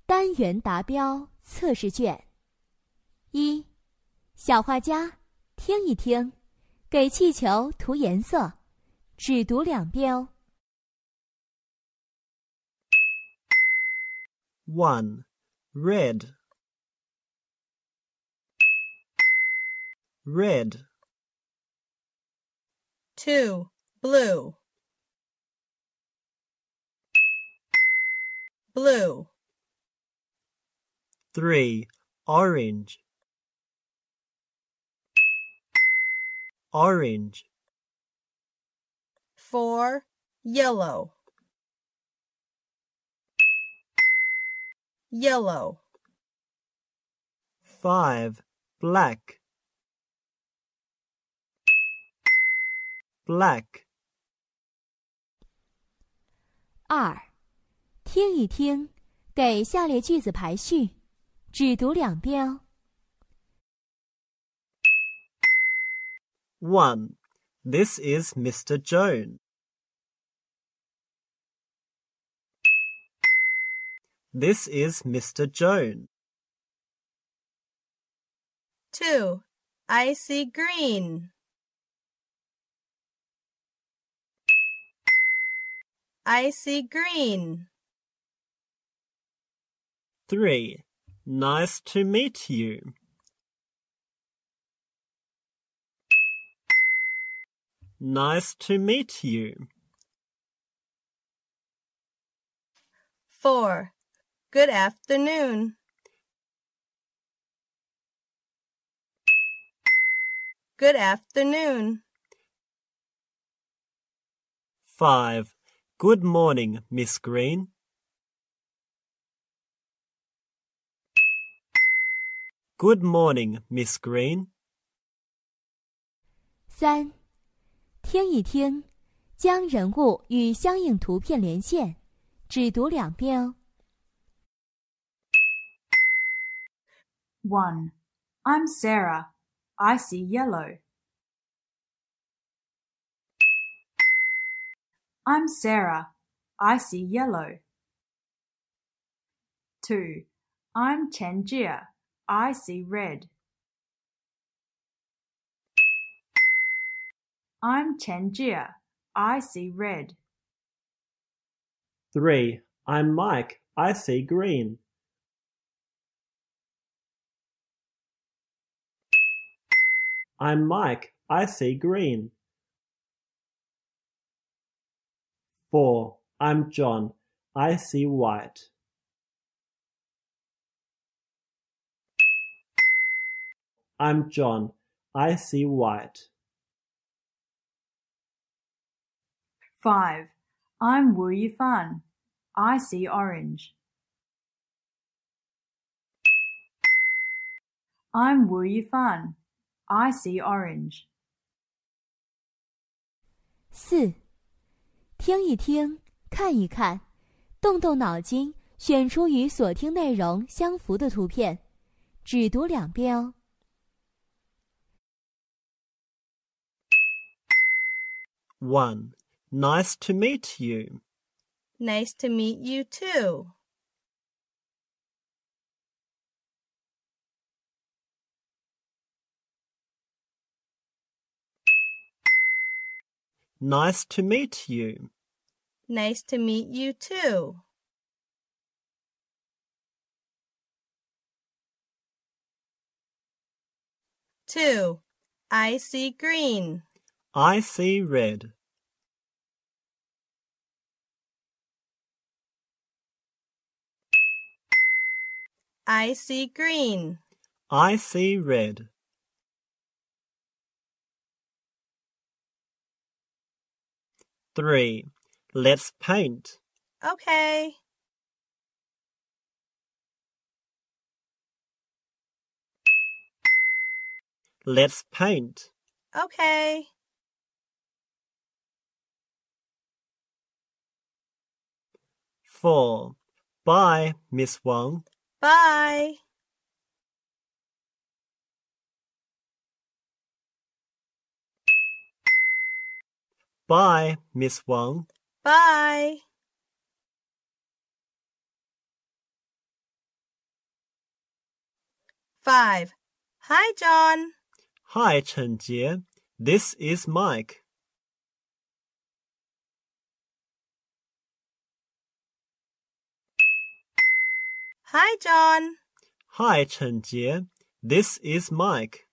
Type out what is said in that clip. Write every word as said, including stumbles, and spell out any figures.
单元答标测试卷。一、小画家，听一听，给气球涂颜色，只读两标。 one. Red. Red. two. Blue. Blue. three. Orange. Orange. four. Yellow. Yellow. five. Black. Black. 二、听一听，给下列句子排序，只读两标。 one. This is Mister Jones. This is Mister Jones. two. I see green. I see green. three. Nice to meet you. Nice to meet you. four. Good afternoon. Good afternoon. five. Good morning, Miss Green. Good morning, Miss Green. 三、听一听，将人物与相应图片连线，只读两标。 one. I'm Sarah. I see yellow. I'm Sarah. I see yellow. two. I'm Tangier. I see red. I'm Tangier. I see red. three. I'm Mike. I see green. I'm Mike. I see green. four. I'm John. I see white. I'm John. I see white. five. I'm Wu Yifan. I see orange. I'm Wu Yifan. I see orange. 四、听一听，看一看，动动脑筋，选出与所听内容相符的图片，只读两标。 one. Nice to meet you. Nice to meet you too. Nice to meet you. Nice to meet you too. two. I see green. I see red. I see green. I see red. three. Let's paint. Okay. Let's paint. Okay. four. Bye, Miss Wang. Bye. Bye, Miss Wang. Bye. Five. Hi, John. Hi, Chen Jie. This is Mike. Hi, John. Hi, Chen Jie. This is Mike.